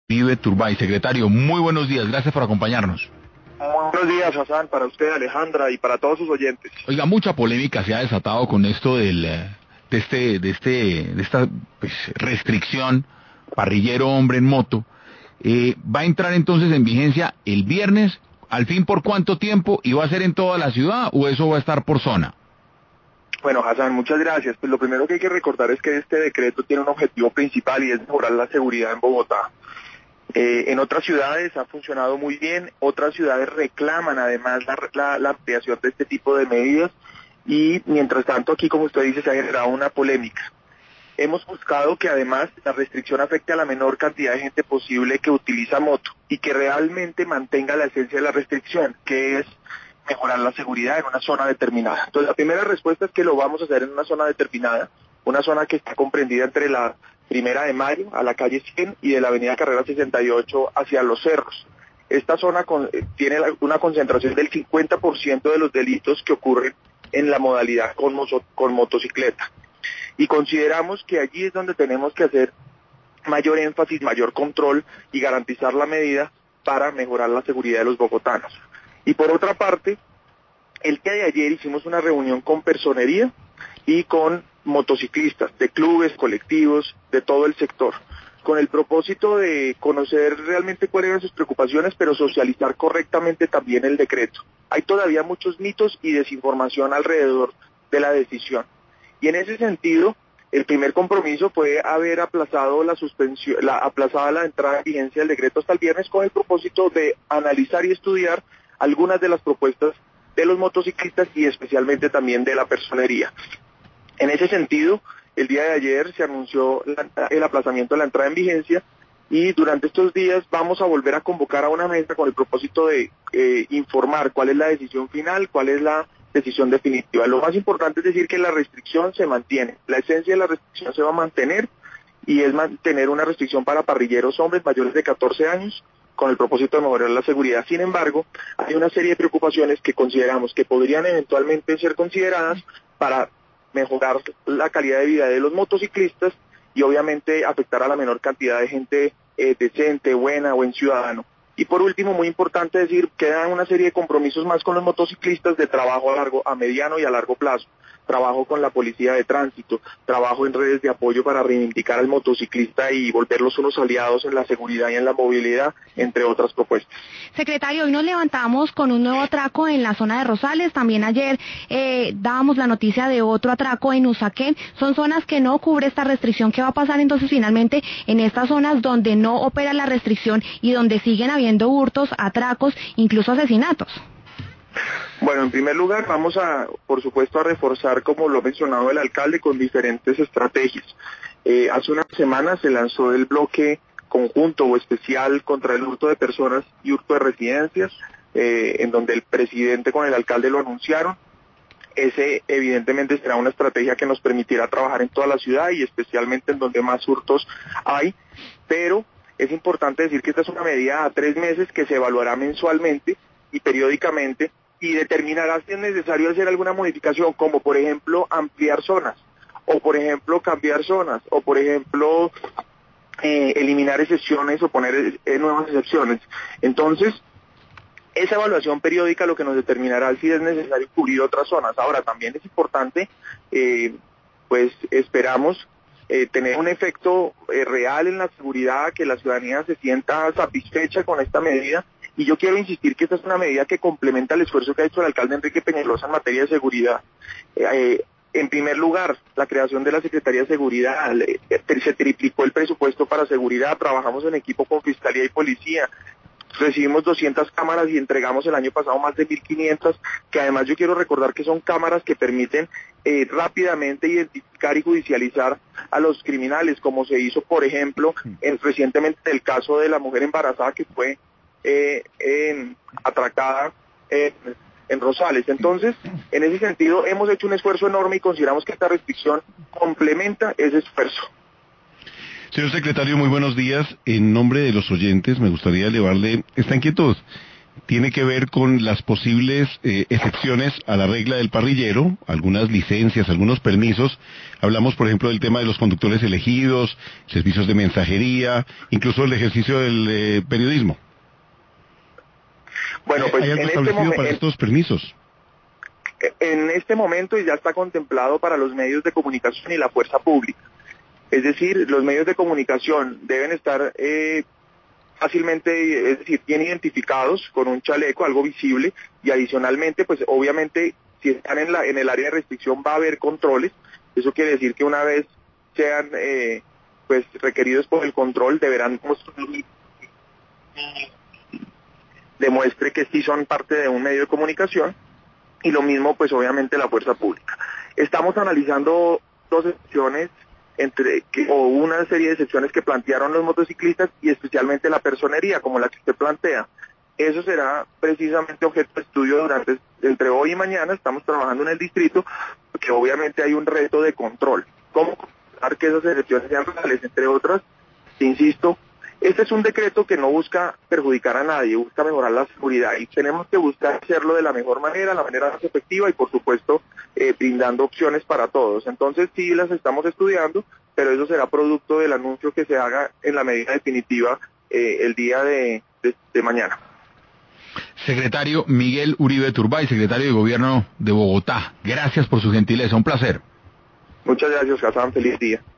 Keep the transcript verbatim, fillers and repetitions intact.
Uribe Turbay. Secretario, muy buenos días, gracias por acompañarnos. Muy buenos días, Hassan, para usted, Alejandra, y para todos sus oyentes. Oiga, mucha polémica se ha desatado con esto del, eh, de este, de este, de esta pues, restricción parrillero hombre en moto. Eh, va a entrar entonces en vigencia el viernes. ¿Al fin por cuánto tiempo? ¿Y va a ser en toda la ciudad o eso va a estar por zona? Bueno, Hassan, muchas gracias. Pues lo primero que hay que recordar es que este decreto tiene un objetivo principal y es mejorar la seguridad en Bogotá. Eh, en otras ciudades ha funcionado muy bien, otras ciudades reclaman además la, la, la ampliación de este tipo de medidas y mientras tanto aquí, como usted dice, se ha generado una polémica. Hemos buscado que además la restricción afecte a la menor cantidad de gente posible que utiliza moto y que realmente mantenga la esencia de la restricción, que es mejorar la seguridad en una zona determinada. Entonces la primera respuesta es que lo vamos a hacer en una zona determinada, una zona que está comprendida entre la Primera de Mayo a la calle cien y de la avenida Carrera sesenta y ocho hacia Los Cerros. Esta zona con, tiene una concentración del cincuenta por ciento de los delitos que ocurren en la modalidad con, mozo, con motocicleta. Y consideramos que allí es donde tenemos que hacer mayor énfasis, mayor control y garantizar la medida para mejorar la seguridad de los bogotanos. Y por otra parte, el día de ayer hicimos una reunión con personería y con motociclistas de clubes, colectivos, de todo el sector, con el propósito de conocer realmente cuáles eran sus preocupaciones, pero socializar correctamente también el decreto. Hay todavía muchos mitos y desinformación alrededor de la decisión. Y en ese sentido, el primer compromiso fue haber aplazado la suspensión, la aplazada la entrada en vigencia del decreto hasta el viernes con el propósito de analizar y estudiar algunas de las propuestas de los motociclistas y especialmente también de la personería. En ese sentido, el día de ayer se anunció la, el aplazamiento de la entrada en vigencia y durante estos días vamos a volver a convocar a una mesa con el propósito de eh, informar cuál es la decisión final, cuál es la decisión definitiva. Lo más importante es decir que la restricción se mantiene, la esencia de la restricción se va a mantener y es mantener una restricción para parrilleros hombres mayores de catorce años con el propósito de mejorar la seguridad. Sin embargo, hay una serie de preocupaciones que consideramos que podrían eventualmente ser consideradas para mejorar la calidad de vida de los motociclistas y obviamente afectar a la menor cantidad de gente eh, decente, buena, buen ciudadano. Y por último, muy importante decir, quedan una serie de compromisos más con los motociclistas de trabajo a largo, a mediano y a largo plazo. Trabajo con la policía de tránsito, trabajo en redes de apoyo para reivindicar al motociclista y volverlos unos aliados en la seguridad y en la movilidad, entre otras propuestas. Secretario, hoy nos levantamos con un nuevo atraco en la zona de Rosales, también ayer eh, dábamos la noticia de otro atraco en Usaquén, son zonas que no cubre esta restricción. ¿Qué va a pasar entonces finalmente en estas zonas donde no opera la restricción y donde siguen habiendo hurtos, atracos, incluso asesinatos? Bueno, en primer lugar vamos a, por supuesto, a reforzar, como lo ha mencionado el alcalde, con diferentes estrategias. Eh, hace unas semanas se lanzó el bloque conjunto o especial contra el hurto de personas y hurto de residencias, eh, en donde el presidente con el alcalde lo anunciaron. Ese evidentemente será una estrategia que nos permitirá trabajar en toda la ciudad y especialmente en donde más hurtos hay, pero es importante decir que esta es una medida a tres meses que se evaluará mensualmente y periódicamente y determinará si es necesario hacer alguna modificación, como por ejemplo ampliar zonas, o por ejemplo cambiar zonas, o por ejemplo eh, eliminar excepciones o poner eh, nuevas excepciones. Entonces, esa evaluación periódica lo que nos determinará si es necesario cubrir otras zonas. Ahora, también es importante, eh, pues esperamos eh, tener un efecto eh, real en la seguridad, que la ciudadanía se sienta satisfecha con esta medida. Y yo quiero insistir que esta es una medida que complementa el esfuerzo que ha hecho el alcalde Enrique Peñalosa en materia de seguridad. Eh, en primer lugar, la creación de la Secretaría de Seguridad, eh, se triplicó el presupuesto para seguridad, trabajamos en equipo con Fiscalía y Policía, recibimos doscientas cámaras y entregamos el año pasado más de mil quinientas, que además yo quiero recordar que son cámaras que permiten eh, rápidamente identificar y judicializar a los criminales, como se hizo, por ejemplo, en, recientemente en el caso de la mujer embarazada que fue Eh, eh, atracada eh, en Rosales. Entonces, en ese sentido, hemos hecho un esfuerzo enorme y consideramos que esta restricción complementa ese esfuerzo. Señor secretario, muy buenos días. En nombre de los oyentes, me gustaría elevarle esta inquietud. tiene que ver con las posibles eh, excepciones a la regla del parrillero, algunas licencias, algunos permisos. Hablamos, por ejemplo, del tema de los conductores elegidos, servicios de mensajería, incluso el ejercicio del eh, periodismo. Bueno, pues ¿Hay algo en este establecido momento, para estos permisos? En este momento ya está contemplado para los medios de comunicación y la fuerza pública. Es decir, los medios de comunicación deben estar eh, fácilmente, es decir, bien identificados con un chaleco, algo visible, y adicionalmente, pues obviamente, si están en, la, en el área de restricción va a haber controles. Eso quiere decir que una vez sean eh, pues requeridos por el control, deberán demuestre que sí son parte de un medio de comunicación, y lo mismo pues obviamente la fuerza pública. Estamos analizando dos excepciones, entre que, o una serie de excepciones que plantearon los motociclistas y especialmente la personería, como la que usted plantea. Eso será precisamente objeto de estudio durante entre hoy y mañana. Estamos trabajando en el distrito, porque obviamente hay un reto de control. ¿Cómo controlar que esas excepciones sean reales? Entre otras, insisto, este es un decreto que no busca perjudicar a nadie, busca mejorar la seguridad, y tenemos que buscar hacerlo de la mejor manera, la manera más efectiva y por supuesto eh, brindando opciones para todos. Entonces sí las estamos estudiando, pero eso será producto del anuncio que se haga en la medida definitiva eh, el día de, de, de mañana. Secretario Miguel Uribe Turbay, secretario de Gobierno de Bogotá, gracias por su gentileza, un placer. Muchas gracias, Hassan, feliz día.